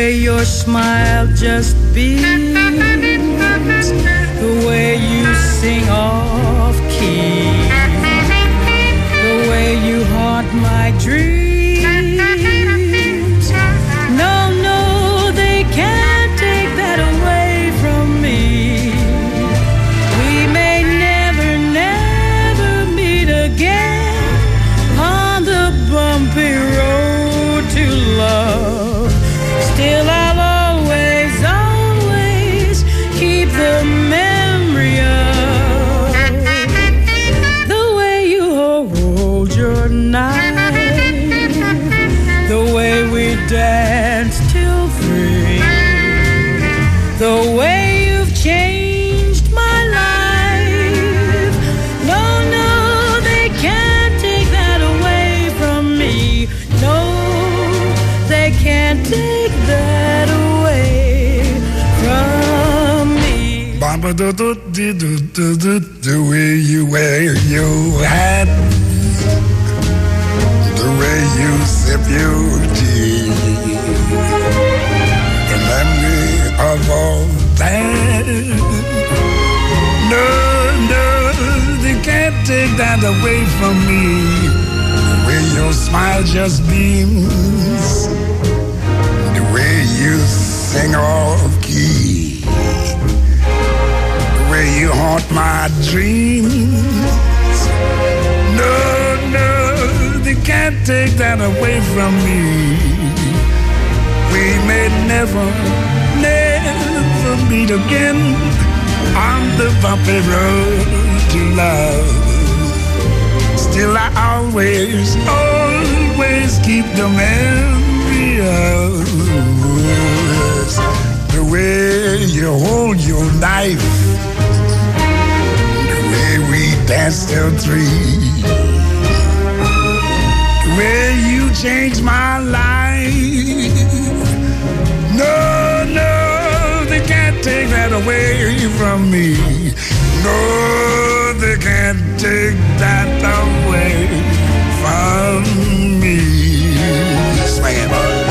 way your smile just beams, the way you sing off key, the way you haunt my dreams. No, no, they can't take that away from me. We may never, never meet again on the bumpy road to love. Still I'll always, always keep the memory of the way you hold your knife, the way we danced till 3, the way you've changed my life. No, no, they can't take that away from me. No, they can't take that away from me. The way you wear your hat, the way you sip your tea, the memory of all that. No, no, they can't take that away from me. The way your smile just beams, the way you sing off key, the way you haunt my dreams. No, no, they can't take that away from me. We may never, never meet again on the bumpy road to love. Still I always, always keep the memory of the way you hold your knife, the way we danced till 3, the way you changed my life. No, no, they can't take that away from me. No, they can't take that away from me. Swing it, boys.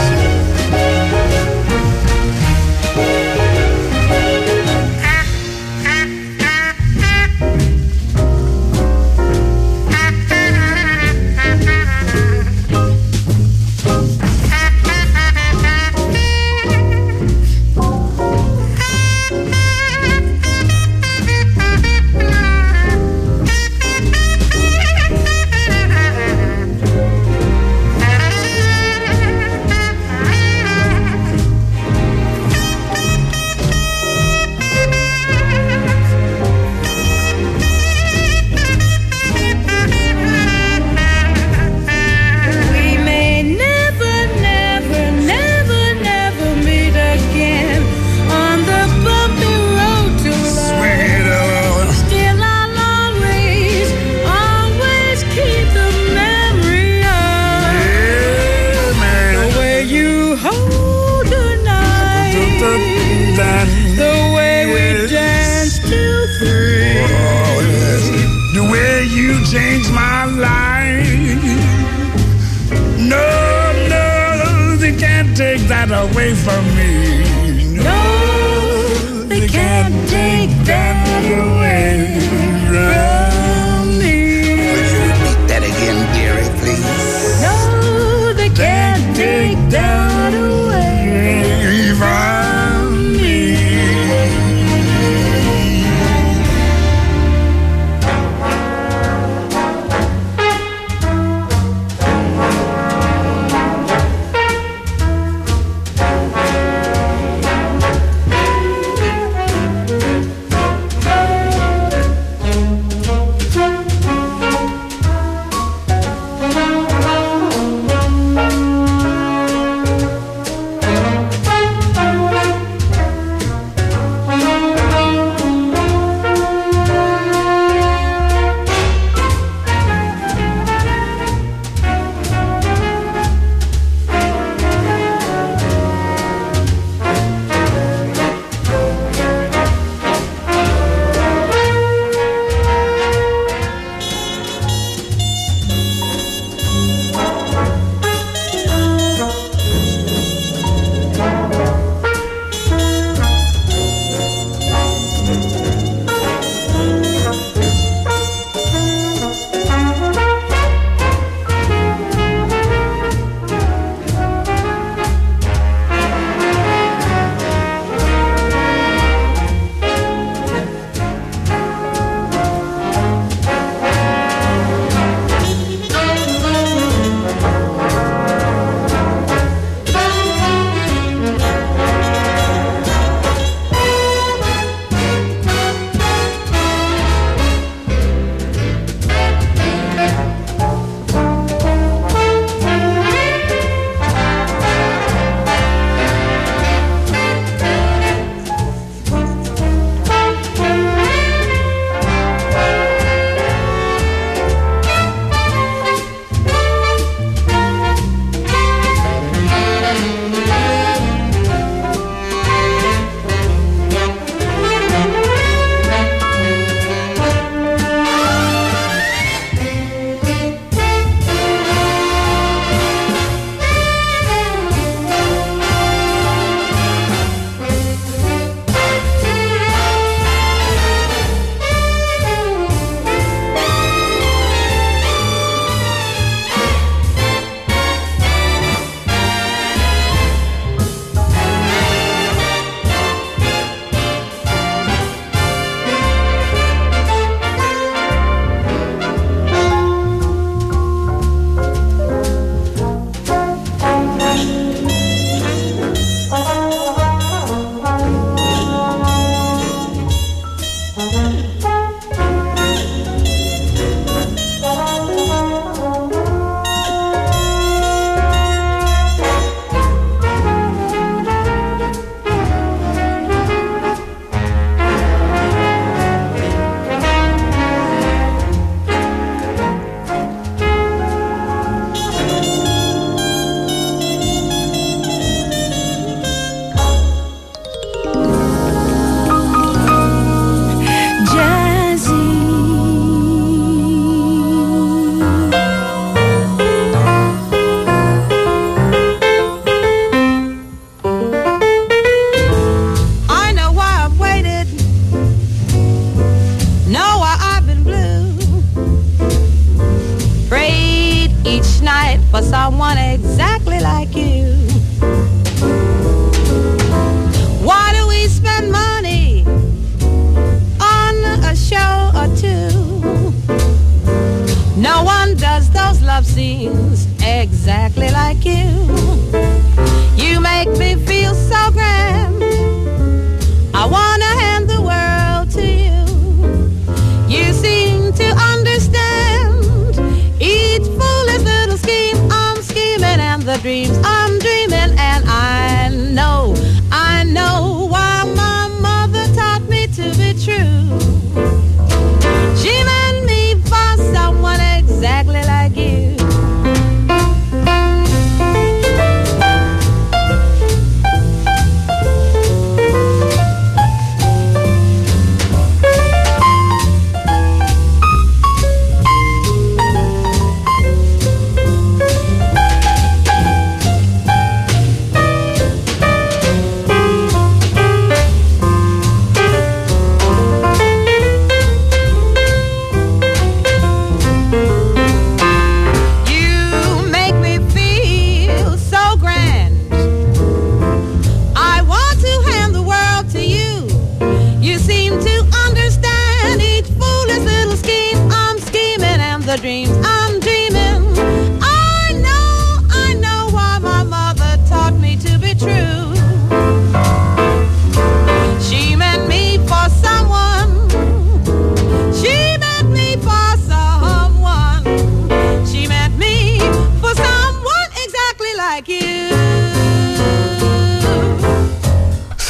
Changed my life. No, no, they can't take that away from me. No, they can't take that away from me. Would you repeat that again, dearie, please? No, they can't take that away from me.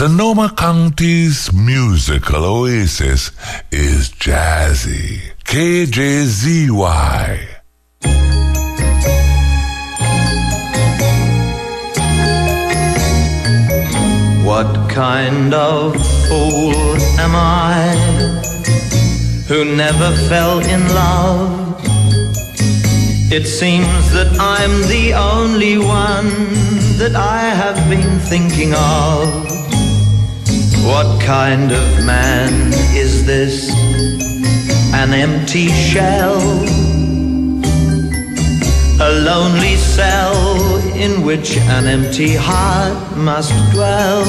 Sonoma County's musical oasis is jazzy. KJZY. What kind of fool am I who never fell in love? It seems that I'm the only one that I have been thinking of. What kind of man is this? An empty shell, a lonely cell in which an empty heart must dwell.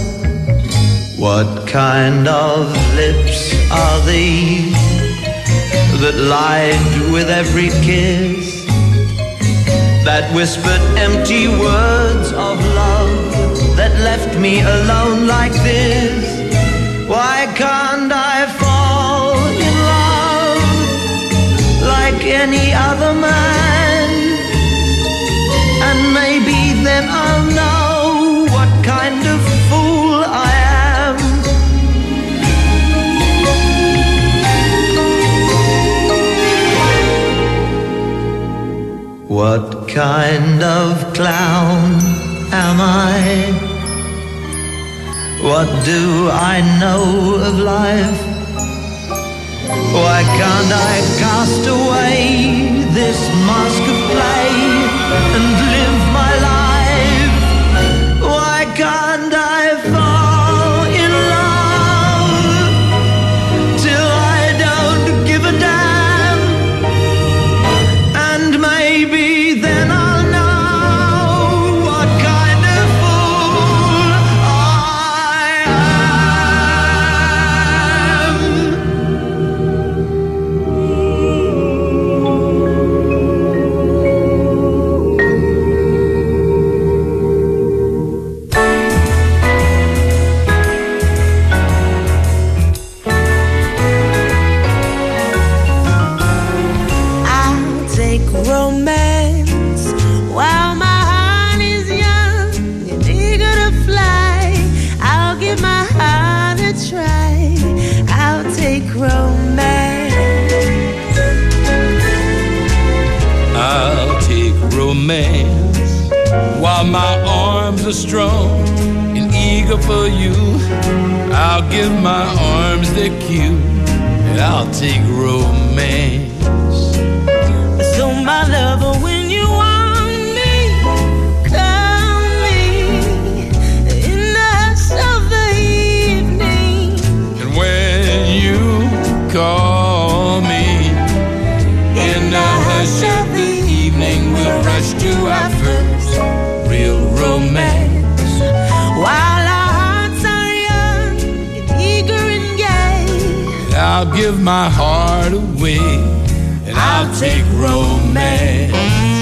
What kind of lips are these that lied with every kiss, that whispered empty words of love, that left me alone like this? Why can't I fall in love like any other man? And maybe then I'll know what kind of fool I am. What kind of clown am I? What do I know of life? Why can't I cast away this mask of play and live my life? Why can't I fall in love till I don't give a damn? And maybe then I'll know what kind of fool I romance while my heart is young and eager to fly. I'll give my heart a try. I'll take romance. I'll take romance while my arms are strong and eager for you. I'll give my arms their cue and I'll take romance. So my lover, when you want me, call me in the hush of the evening. And when you call me in the hush of the evening, we'll rush to our first real romance. While our hearts are young and eager and gay, And I'll give my heart away and I'll take romance.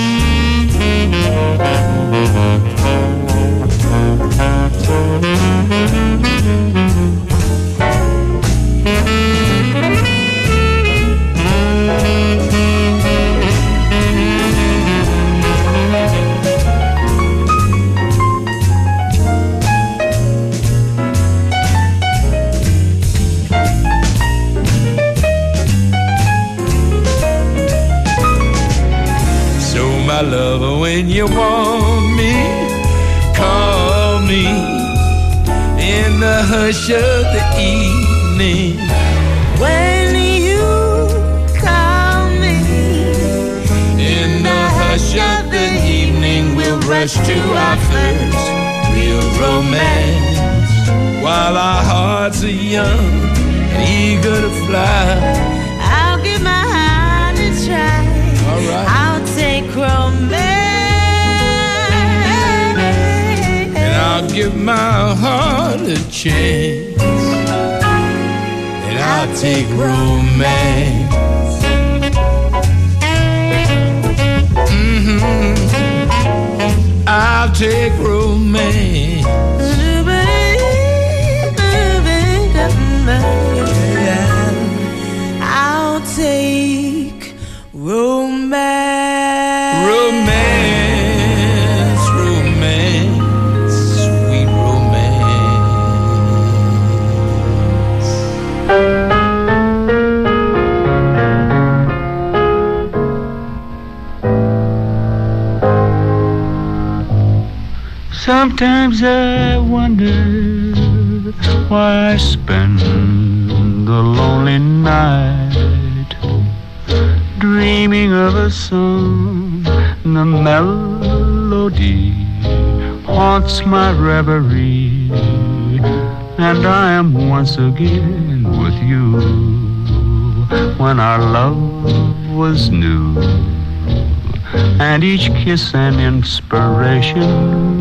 My lover, when you want me, call me in the hush of the evening. when you call me In the hush of the evening, we'll rush to our first real romance. While our hearts are young and eager to fly, I'll give my heart a try. all right. I'll take romance. And I'll give my heart a chance. And I'll take romance. I'll take romance. I'll take romance. Romance, romance, sweet romance. Sometimes I wonder why I spend the lonely night dreaming of a song. The melody haunts my reverie, and I am once again with you when our love was new, and each kiss an inspiration.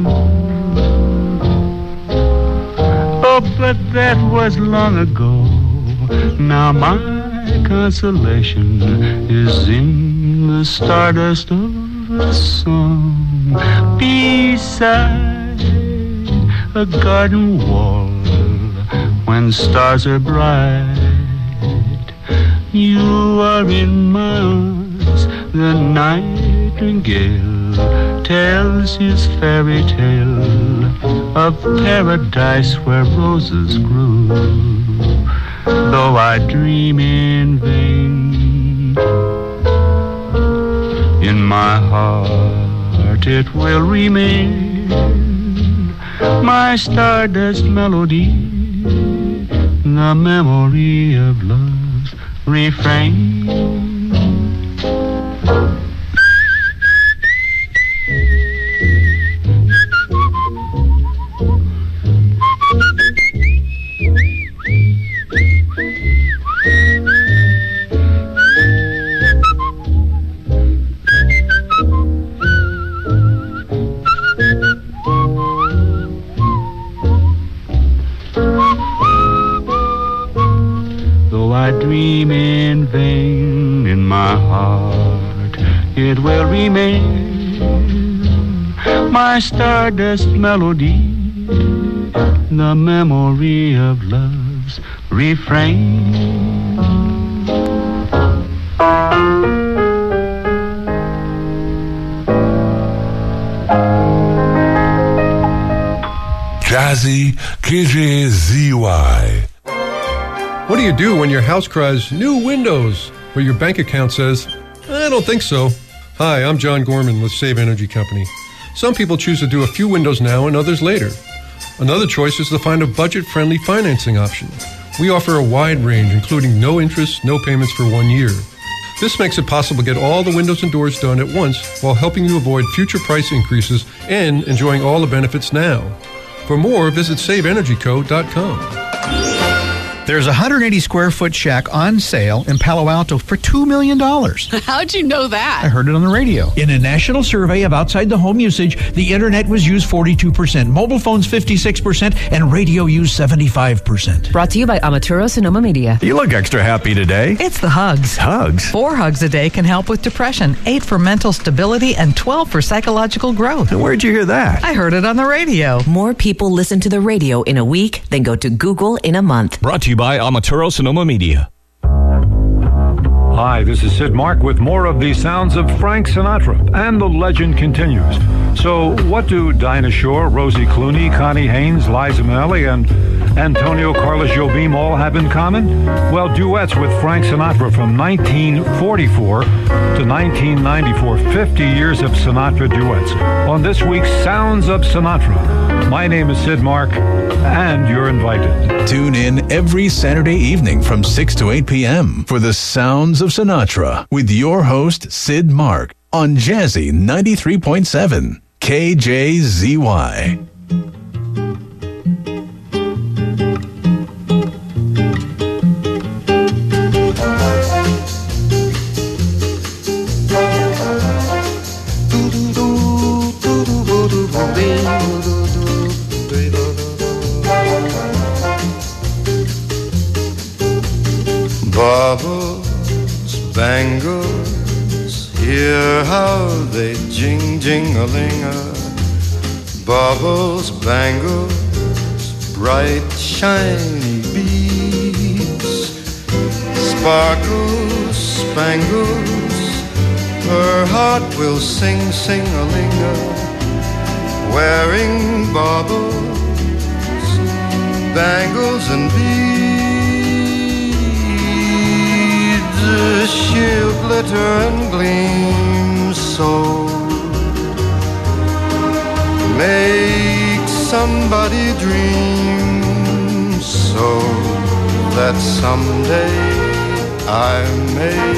Oh, but that was long ago. Now my consolation is in the stardust of a song beside a garden wall when stars are bright. You are in my arms, the nightingale tells his fairy tale of paradise where roses grew. Though I dream in vain, in my heart it will remain my stardust melody, the memory of love's refrain. Dream in vain, in my heart it will remain my stardust melody, the memory of love's refrain. Jazzy KJZY. What do you do when your house cries, new windows, but your bank account says, I don't think so? Hi, I'm John Gorman with Save Energy Company. Some people choose to do a few windows now and others later. Another choice is to find a budget-friendly financing option. We offer a wide range, including no interest, no payments for 1 year. This makes it possible to get all the windows and doors done at once while helping you avoid future price increases and enjoying all the benefits now. For more, visit SaveEnergyCo.com. There's a 180-square-foot shack on sale in Palo Alto for $2 million. How'd you know that? I heard it on the radio. In a national survey of outside-the-home usage, the Internet was used 42%, mobile phones 56%, and radio used 75%. Brought to you by Amaturo Sonoma Media. You look extra happy today. It's the hugs. Hugs? 4 hugs a day can help with depression, 8 for mental stability, and 12 for psychological growth. And where'd you hear that? I heard it on the radio. More people listen to the radio in a week than go to Google in a month. Brought to you by Amaturo Sonoma Media. Hi, this is Sid Mark with more of the sounds of Frank Sinatra, and the legend continues. So, what do Dinah Shore, Rosie Clooney, Connie Haynes, Liza Minnelli, and Antonio Carlos Jobim all have in common? Well, duets with Frank Sinatra from 1944 to 1994, 50 years of Sinatra duets. On this week's Sounds of Sinatra, my name is Sid Mark, and you're invited. Tune in every Saturday evening from 6 to 8 p.m. for the Sounds of Sinatra with your host, Sid Mark, on Jazzy 93.7 KJZY. Baubles, bangles, hear how they jing-jing-a-ling-a. Baubles, bangles, bright shiny beads. Sparkles, spangles, her heart will sing, sing-a-ling-a. Wearing baubles, bangles and beads. She'll glitter and gleam so, makes somebody dream so that someday I may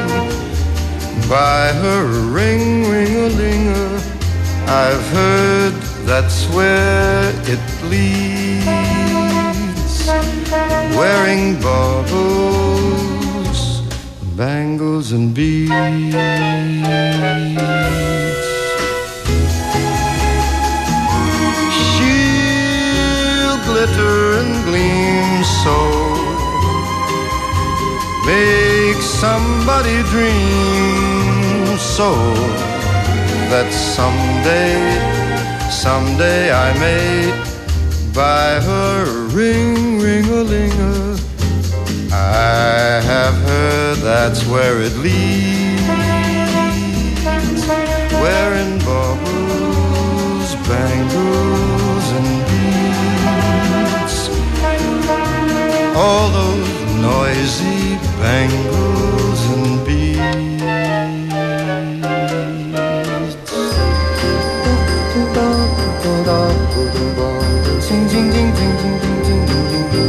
buy her a ring, ring-a-ling-a. I've heard that's where it leads. Wearing baubles, bangles and beads. She'll glitter and gleam so, make somebody dream so that someday I may buy her a ring, ring-a-ling-a. I have heard that's where it leads. Wearing baubles, bangles and beads. All those noisy bangles and beads. Ding, ding, ding, ding, ding, ding, ding, ding, ding,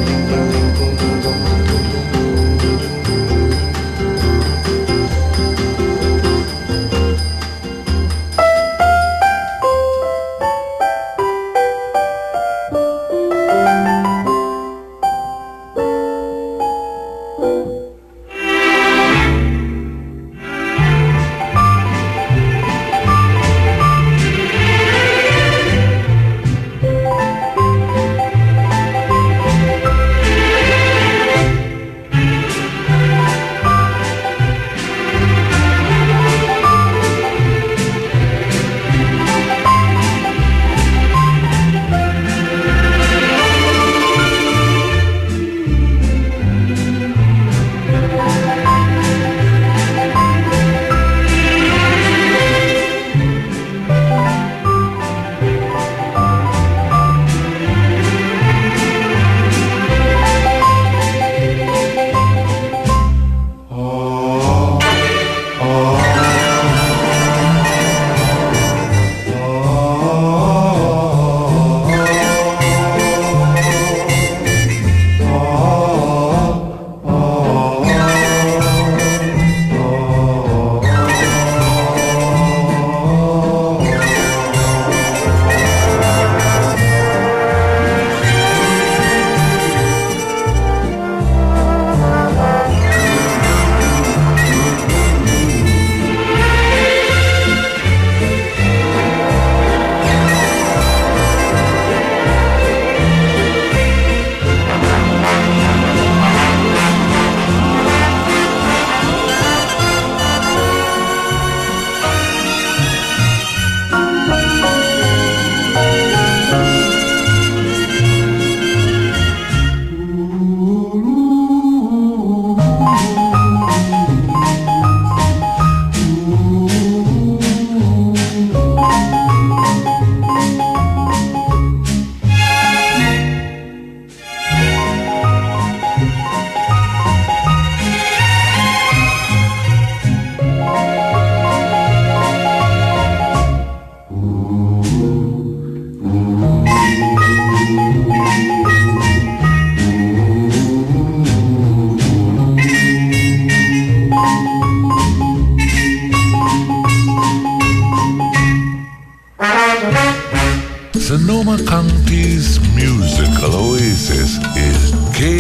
Sonoma County's musical oasis is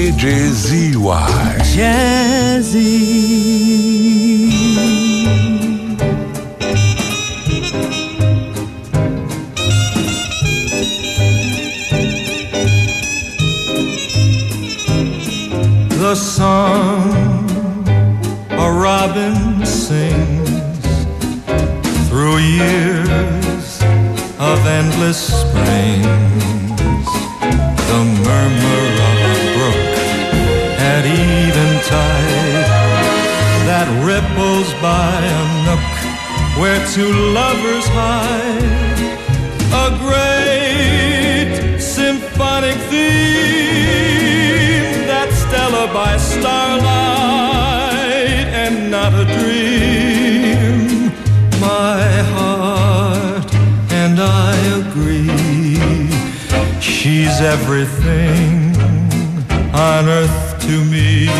KJZY. Jazzy. The song a robin sings through years of endless springs, the murmur of a brook at eventide that ripples by a nook where two lovers hide, a great symphonic theme, that Stella by starlight and not a dream. My heart and I agree She's everything on earth to me.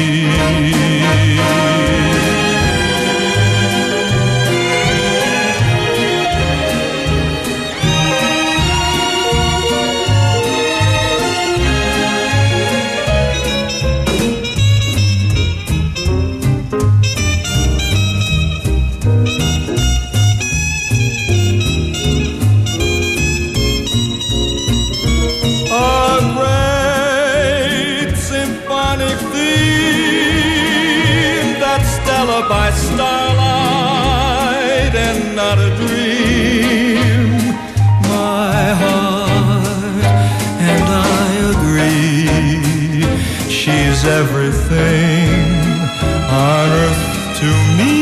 By starlight and not a dream, my heart and I agree, she's everything on earth to me.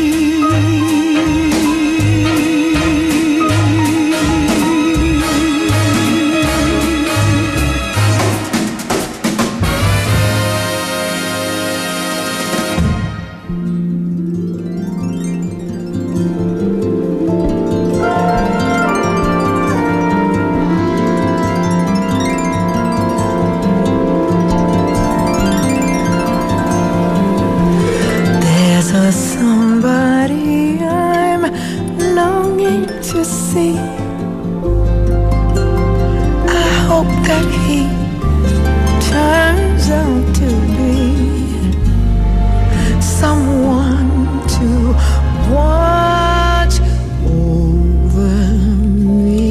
Somebody I'm longing to see. I hope that he turns out to be someone to watch over me.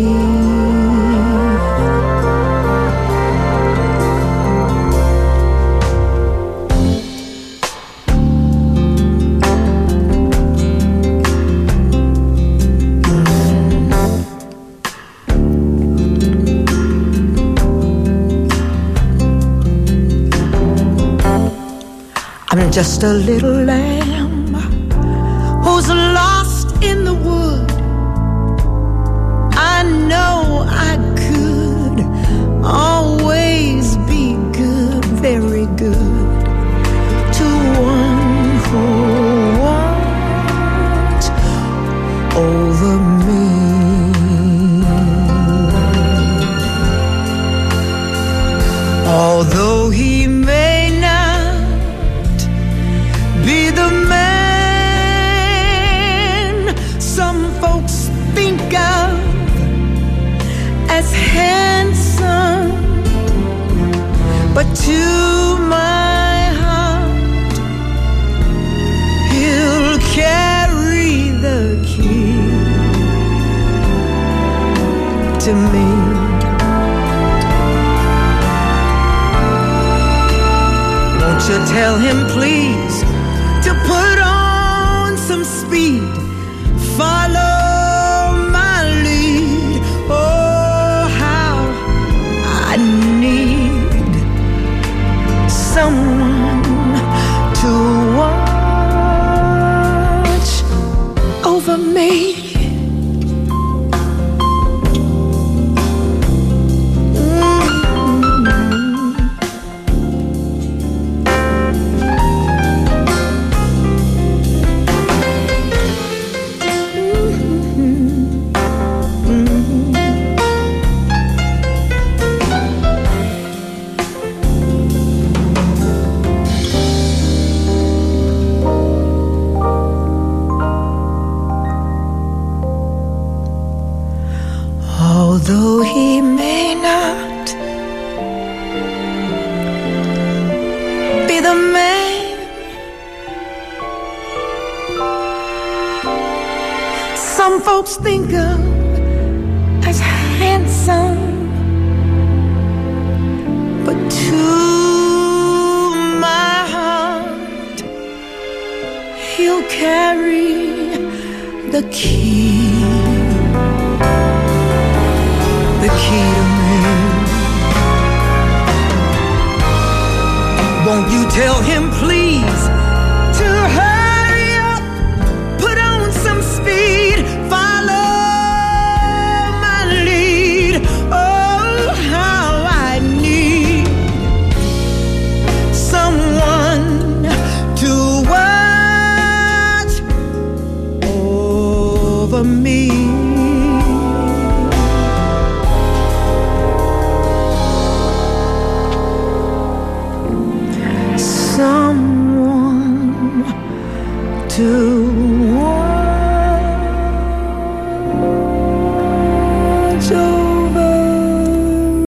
I'm just a little lamb who's lost in the wood. I know I could always be good, very good, to one who watches over me. Although he may not be the man some folks think of as handsome, but to my heart he'll carry the key to me. Won't you tell him please to put on some speed, follow my lead. Oh, how I need someone to watch over me. Although he may not be the man some folks think of as handsome, but to my heart he'll carry the key. The key to me. Won't you tell him please